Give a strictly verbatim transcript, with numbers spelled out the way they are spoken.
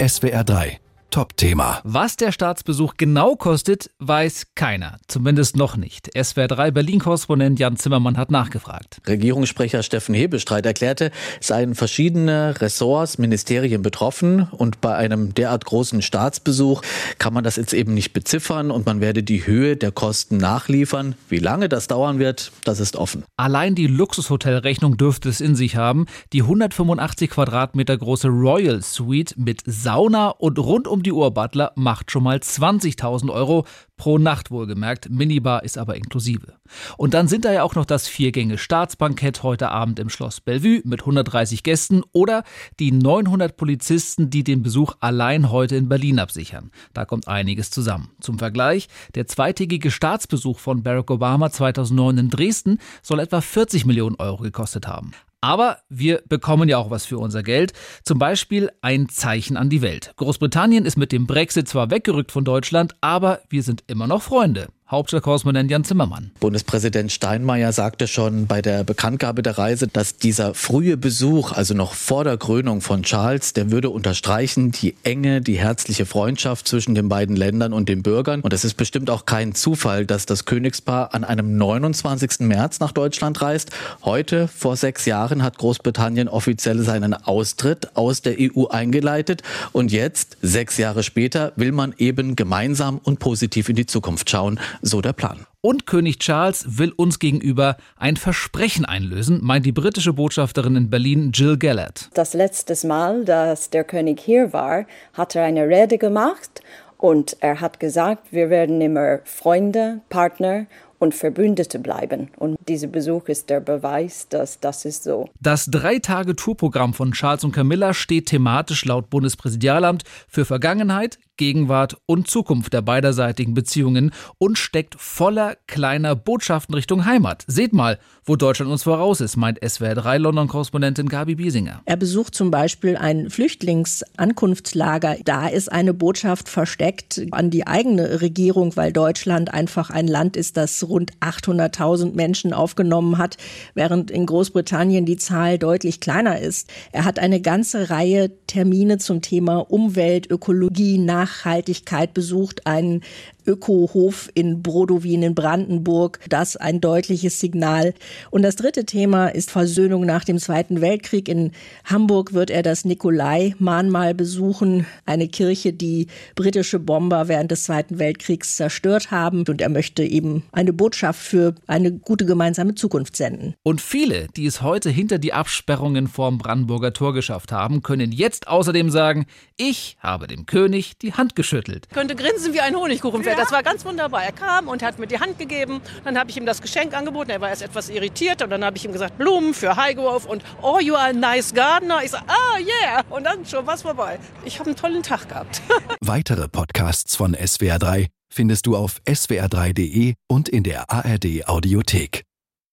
S W R drei Top-Thema. Was der Staatsbesuch genau kostet, weiß keiner. Zumindest noch nicht. S W R drei Berlin-Korrespondent Jan Zimmermann hat nachgefragt. Regierungssprecher Steffen Hebestreit erklärte, es seien verschiedene Ressorts, Ministerien betroffen. Und bei einem derart großen Staatsbesuch kann man das jetzt eben nicht beziffern. Und man werde die Höhe der Kosten nachliefern. Wie lange das dauern wird, das ist offen. Allein die Luxushotelrechnung dürfte es in sich haben. Die hundertfünfundachtzig Quadratmeter große Royal Suite mit Sauna und rund um die Uhr Butler macht schon mal zwanzigtausend Euro pro Nacht wohlgemerkt. Minibar ist aber inklusive. Und dann sind da ja auch noch das Viergänge-Staatsbankett heute Abend im Schloss Bellevue mit hundertdreißig Gästen oder die neunhundert Polizisten, die den Besuch allein heute in Berlin absichern. Da kommt einiges zusammen. Zum Vergleich, der zweitägige Staatsbesuch von Barack Obama zweitausendneun in Dresden soll etwa vierzig Millionen Euro gekostet haben. Aber wir bekommen ja auch was für unser Geld. Zum Beispiel ein Zeichen an die Welt. Großbritannien ist mit dem Brexit zwar weggerückt von Deutschland, aber wir sind immer noch Freunde. Hauptstadtkorrespondent Jan Zimmermann. Bundespräsident Steinmeier sagte schon bei der Bekanntgabe der Reise, dass dieser frühe Besuch, also noch vor der Krönung von Charles, der würde unterstreichen die enge, die herzliche Freundschaft zwischen den beiden Ländern und den Bürgern. Und es ist bestimmt auch kein Zufall, dass das Königspaar an einem neunundzwanzigsten März nach Deutschland reist. Heute, vor sechs Jahren, hat Großbritannien offiziell seinen Austritt aus der E U eingeleitet. Und jetzt, sechs Jahre später, will man eben gemeinsam und positiv in die Zukunft schauen. So der Plan. Und König Charles will uns gegenüber ein Versprechen einlösen, meint die britische Botschafterin in Berlin Jill Gellert. Das letzte Mal, dass der König hier war, hat er eine Rede gemacht und er hat gesagt, wir werden immer Freunde, Partner und Verbündete bleiben. Und dieser Besuch ist der Beweis, dass das ist so. Das Drei-Tage-Tourprogramm von Charles und Camilla steht thematisch laut Bundespräsidialamt für Vergangenheit, Gegenwart und Zukunft der beiderseitigen Beziehungen und steckt voller kleiner Botschaften Richtung Heimat. Seht mal, wo Deutschland uns voraus ist, meint S W R drei London-Korrespondentin Gabi Biesinger. Er besucht zum Beispiel ein Flüchtlingsankunftslager. Da ist eine Botschaft versteckt an die eigene Regierung, weil Deutschland einfach ein Land ist, das rund achthunderttausend Menschen aufgenommen hat, während in Großbritannien die Zahl deutlich kleiner ist. Er hat eine ganze Reihe Termine zum Thema Umwelt, Ökologie, Nachhaltigkeit besucht, einen Ökohof in Brodowin in Brandenburg. Das ein deutliches Signal. Und das dritte Thema ist Versöhnung nach dem Zweiten Weltkrieg. In Hamburg wird er das Nikolai-Mahnmal besuchen, eine Kirche, die britische Bomber während des Zweiten Weltkriegs zerstört haben. Und er möchte eben eine Botschaft für eine gute gemeinsame Zukunft senden. Und viele, die es heute hinter die Absperrungen vorm Brandenburger Tor geschafft haben, können jetzt außerdem sagen, ich habe dem König die Hand geschüttelt. Ich könnte grinsen wie ein Honigkuchenpferd. Das war ganz wunderbar. Er kam und hat mir die Hand gegeben. Dann habe ich ihm das Geschenk angeboten. Er war erst etwas irritiert. Und dann habe ich ihm gesagt, Blumen für Highgrove. Und oh, you are a nice gardener. Ich sage, ah, yeah. Und dann schon was vorbei. Ich habe einen tollen Tag gehabt. Weitere Podcasts von S W R drei findest du auf s w r drei punkt d e und in der A R D Audiothek.